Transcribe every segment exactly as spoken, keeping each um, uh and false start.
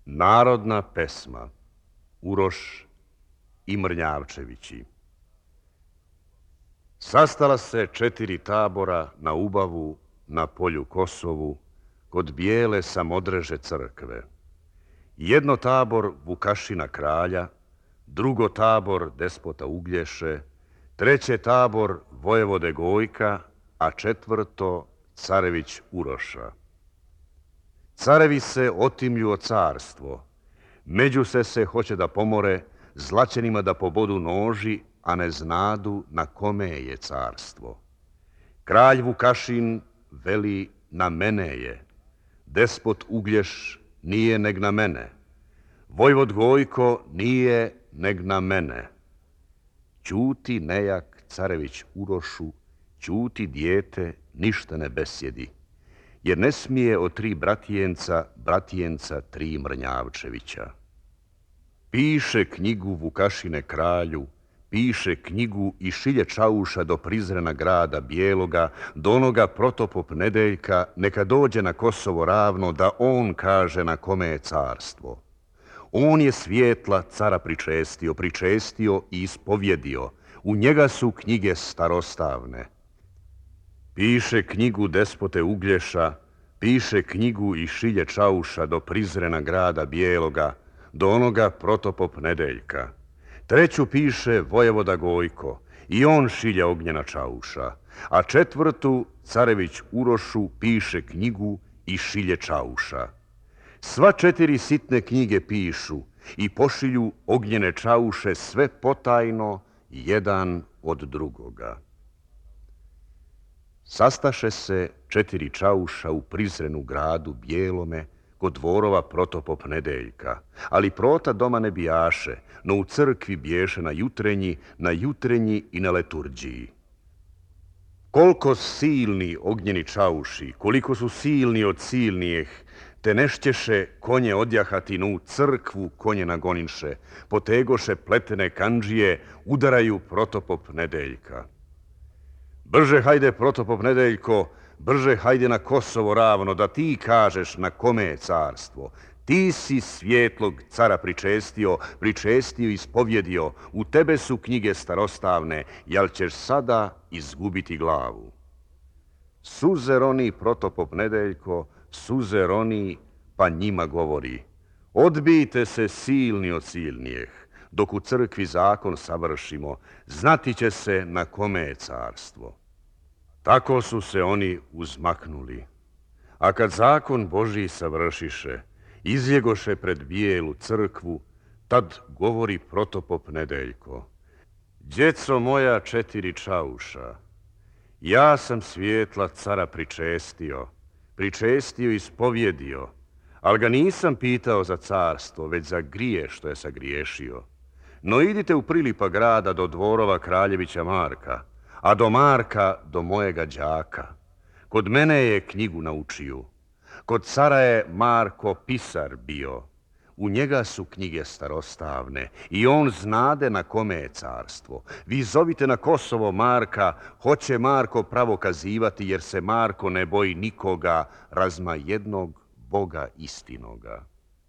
Narodna pesma Uroš i Mrnjavčevići. Sastala se četiri tabora na Ubavu, na polju Kosovu, kod bijele Samodreže crkve. Jedno tabor Vukašina kralja, drugo tabor despota Uglješe, treće tabor vojevode Gojka, a četvrto carević Uroša. Carevi se otimlju o carstvo, među se se hoće da pomore, zlaćenima da pobodu noži, a ne znadu na kome je carstvo. Kralj Vukašin veli na mene je, despot Uglješ nije neg na mene, vojvod Gojko nije neg na mene. Ćuti nejak carević Urošu, ćuti dijete, ništa ne besjedi, jer ne smije od tri bratijenca, bratijenca tri Mrnjavčevića. Piše knjigu Vukašine kralju, piše knjigu i šilje Čauša do Prizrena grada bijeloga, do onoga Protopop Nedeljka, neka dođe na Kosovo ravno, da on kaže na kome je carstvo. On je svijetla cara pričestio, pričestio i ispovjedio, u njega su knjige starostavne. Piše knjigu despote Uglješa, piše knjigu i šilje Čauša do Prizrena grada bijeloga, do onoga Protopop Nedeljka. Treću piše vojevoda Gojko i on šilje Ognjena Čauša, a četvrtu carević Urošu piše knjigu i šilje Čauša. Sva četiri sitne knjige pišu i pošilju Ognjene Čauše sve potajno, jedan od drugoga. Sastaše se četiri Čauša u Prizrenu gradu bijelome, kod dvorova Protopop Nedeljka, ali Prota doma ne bijaše, no u crkvi biješe na jutrenji, na jutrenji i na leturđiji. Koliko silni Ognjeni Čauši, koliko su silni od silnijeh, te nešćeše konje odjahati, no u crkvu konje nagoninše, potegoše pletene kandžije, udaraju Protopop Nedeljka. Brže hajde, Protopop Nedeljko, brže hajde na Kosovo ravno, da ti kažeš na kome je carstvo. Ti si svjetlog cara pričestio, pričestio i ispovjedio, u tebe su knjige starostavne, jel ćeš sada izgubiti glavu. Suze roni Protopop Nedeljko, suze roni, pa njima govori, odbijte se silni od silnijeh, dok u crkvi zakon savršimo, znati će se na kome je carstvo. Tako su se oni uzmaknuli, a kad zakon Božji savršiše, izljegoše pred bijelu crkvu, tad govori Protopop Nedeljko, djeco moja četiri Čauša, ja sam svijetla cara pričestio, pričestio i ispovjedio, ali ga nisam pitao za carstvo, već za grije što je sagriješio. No idite u Prilipa grada do dvorova kraljevića Marka, a do Marka do mojega đaka. Kod mene je knjigu naučio, kod cara je Marko pisar bio, u njega su knjige starostavne i on znade na kome je carstvo. Vi zovite na Kosovo Marka, hoće Marko pravo kazivati, jer se Marko ne boji nikoga, razma jednog Boga istinoga.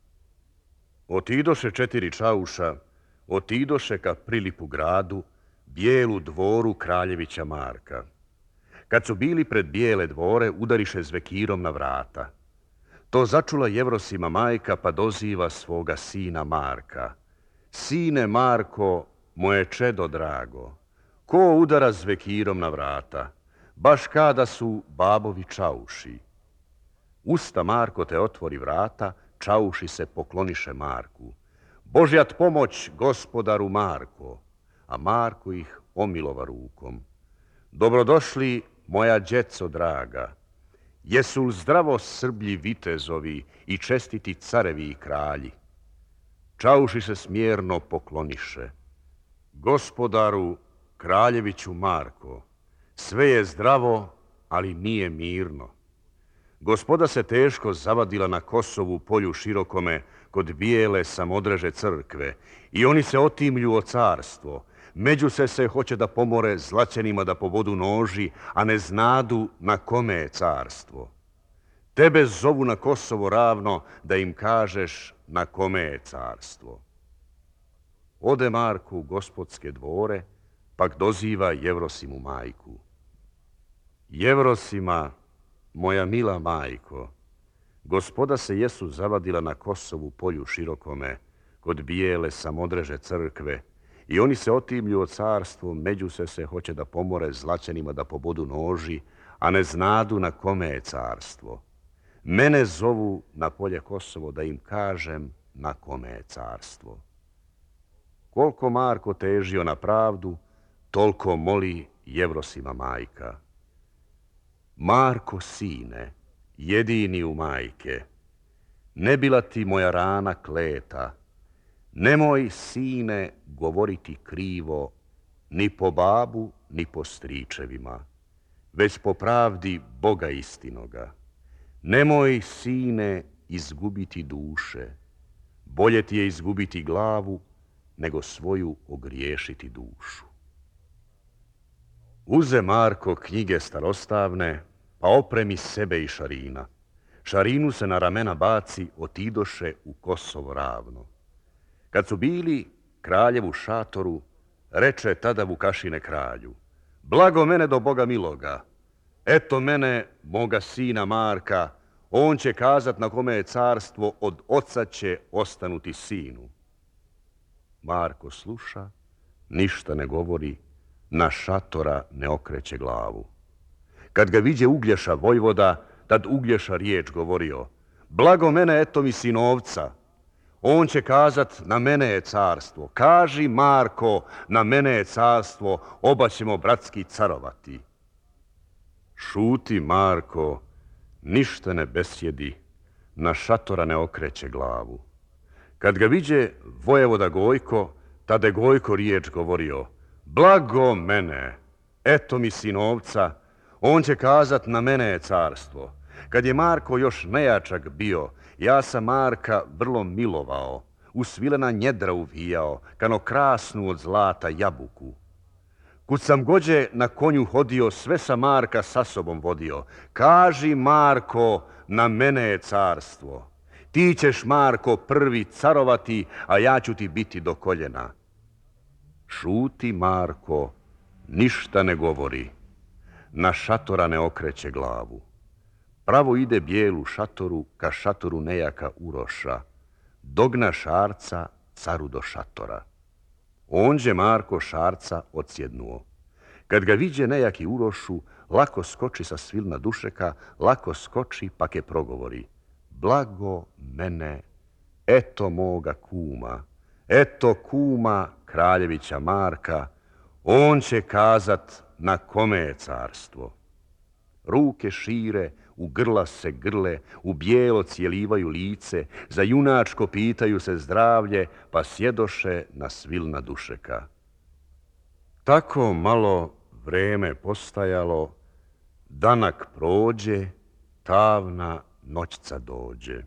Otidoše četiri Čauša, otidoše ka Prilipu gradu, bijelu dvoru kraljevića Marka. Kad su bili pred bijele dvore, udariše zvekirom na vrata. To začula Jevrosima majka, pa doziva svoga sina Marka. Sine Marko, moje čedo drago, ko udara zvekirom na vrata? Baš kada su babovi Čauši. Usta Marko te otvori vrata, Čauši se pokloniše Marku. Božjat pomoć gospodaru Marko, a Marko ih omilova rukom. Dobrodošli, moja djeco draga, jesu li zdravo Srblji vitezovi i čestiti carevi i kralji? Čauši se smjerno pokloniše. Gospodaru kraljeviću Marko, sve je zdravo, ali nije mirno. Gospoda se teško zavadila na Kosovu polju širokome, kod bijele Samodreže crkve, i oni se otimlju o carstvo. Među se se hoće da pomore, zlaćenima da pobodu noži, a ne znadu na kome je carstvo. Tebe zovu na Kosovo ravno, da im kažeš na kome je carstvo. Ode Marko u gospodske dvore, pak doziva Jevrosimu majku. Jevrosima, moja mila majko, gospoda se jesu zavadila na Kosovu polju širokome, kod bijele samodreže crkve, i oni se otimlju od carstvo, među se se hoće da pomore zlaćenima da pobodu noži, a ne znadu na kome je carstvo. Mene zovu na polje Kosovo da im kažem na kome je carstvo. Koliko Marko težio na pravdu, toliko moli Jevrosima majka. Marko, sine, jedini u majke, ne bila ti moja rana kleta, nemoj, sine, govoriti krivo ni po babu, ni po stričevima, već po pravdi Boga istinoga. Nemoj, sine, izgubiti duše, bolje ti je izgubiti glavu, nego svoju ogriješiti dušu. Uze Marko knjige starostavne, pa opremi sebe i Šarina. Šarinu se na ramena baci, otidoše u Kosovo ravno. Kad su bili kraljevu šatoru, reče tada Vukašine kralju: blago mene do Boga miloga, eto mene, moga sina Marka, on će kazat na kome je carstvo, od oca će ostanuti sinu. Marko sluša, ništa ne govori, na šatora ne okreće glavu. Kad ga viđe Uglješa vojvoda, tad Uglješa riječ govorio: blago mene, eto mi sinovca, on će kazat na mene je carstvo. Kaži, Marko, na mene je carstvo, oba ćemo bratski carovati. Šuti, Marko, ništa ne besjedi, na šatora ne okreće glavu. Kad ga viđe vojevoda Gojko, tada je Gojko riječ govorio: blago mene, eto mi sinovca, on će kazat na mene je carstvo. Kad je Marko još nejačak bio, ja sam Marka vrlo milovao, u svilena njedra uvijao, kano krasnu od zlata jabuku. Kud sam gođe na konju hodio, sve sam Marka sa sobom vodio. Kaži, Marko, na mene je carstvo. Ti ćeš, Marko, prvi carovati, a ja ću ti biti do koljena. Šuti, Marko, ništa ne govori, na šatora ne okreće glavu. Pravo ide bijelu šatoru, ka šatoru nejaka Uroša, dogna Šarca caru do šatora. Onđe Marko Šarca odsjednuo. Kad ga viđe nejaki Urošu, lako skoči sa svilna dušeka, lako skoči, pak je progovori: blago mene, eto moga kuma, eto kuma kraljevića Marka, on će kazat na kome je carstvo. Ruke šire, u grla se grle, u bijelo cijelivaju lice, za junačko pitaju se zdravlje, pa sjedoše na svilna dušeka. Tako malo vreme postajalo, danak prođe, tavna noćca dođe.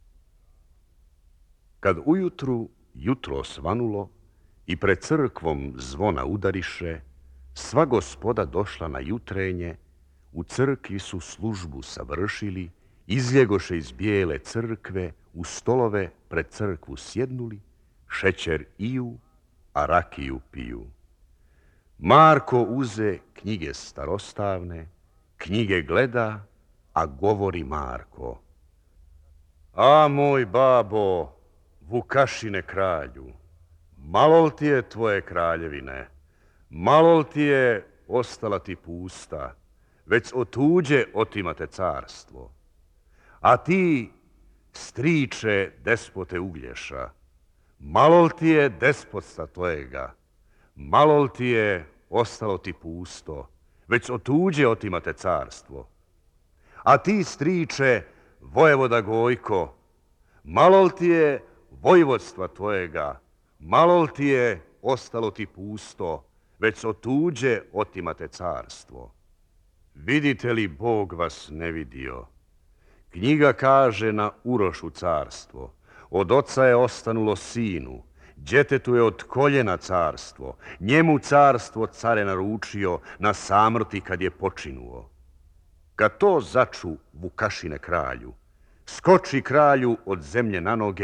Kad ujutru jutro osvanulo i pred crkvom zvona udariše, sva gospoda došla na jutrenje, u crkvi su službu savršili, izljegoše iz bijele crkve, u stolove pred crkvu sjednuli, šećer iju, a rakiju piju. Marko uze knjige starostavne, knjige gleda, a govori Marko: a moj babo, Vukašine kralju, malo li ti je tvoje kraljevine, malo li ti je ostala ti pusta, već od tuđe otimate carstvo. A ti, striče despote Uglješa, malo li ti je despotstva tvojega, malo li ti je ostalo ti pusto, već od tuđe otimate carstvo. A ti, striče vojevoda Gojko, malo li ti je vojvodstva tvojega, malo li ti je ostalo ti pusto, već od tuđe otimate carstvo. Vidite li, Bog vas ne vidio? Knjiga kaže na Urošu carstvo, od oca je ostanulo sinu, djetetu je od koljena carstvo, njemu carstvo care naručio, na samrti kad je počinuo. Kad to začu Vukašine kralju, skoči kralju od zemlje na noge,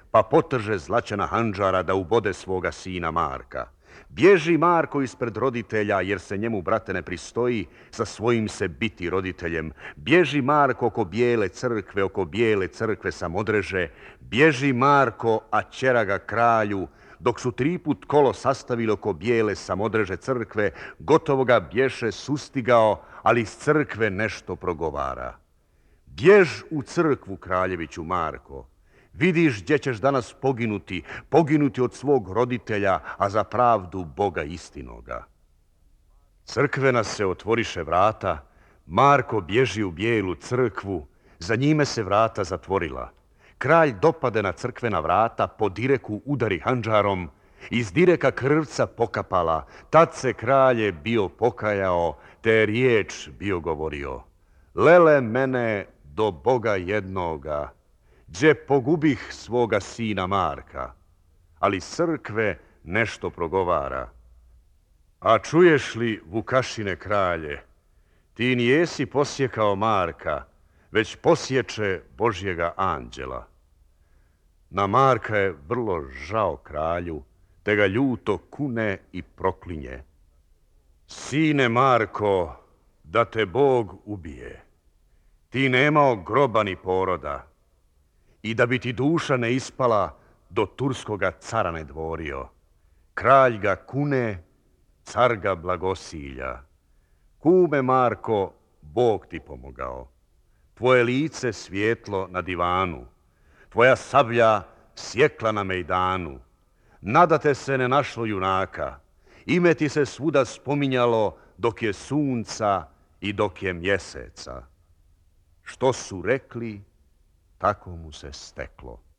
pa potrže zlaćena handžara da ubode svoga sina Marka. Bježi Marko ispred roditelja, jer se njemu, brate, ne pristoji sa svojim se biti roditeljem. Bježi Marko oko bijele crkve, oko bijele crkve Samodreže. Bježi Marko, a ćera ga kralju. Dok su triput kolo sastavili oko bijele Samodreže crkve, gotovo ga bješe sustigao, ali iz crkve nešto progovara. Bjež u crkvu, kraljeviću Marko. Vidiš gdje ćeš danas poginuti, poginuti od svog roditelja, a za pravdu Boga istinoga. Crkvena se otvoriše vrata, Marko bježi u bijelu crkvu, za njime se vrata zatvorila. Kralj dopade na crkvena vrata, po direku udari handžarom, iz direka krvca pokapala, tad se kralje bio pokajao, te riječ bio govorio. Lele mene do Boga jednoga, gdje pogubih svoga sina Marka, ali crkve nešto progovara. A čuješ li, Vukašine kralje, ti nijesi posjekao Marka, već posječe Božjega anđela. Na Marka je vrlo žao kralju, te ga ljuto kune i proklinje. Sine Marko, da te Bog ubije, ti nemao groba ni poroda, i da bi ti duša ne ispala, do turskoga cara ne dvorio. Kralj ga kune, car ga blagosilja. Kume Marko, Bog ti pomogao. Tvoje lice svijetlo na divanu, tvoja sablja sjekla na mejdanu. Nadate se ne našlo junaka, ime ti se svuda spominjalo dok je sunca i dok je mjeseca. Što su rekli, tako mu se steklo.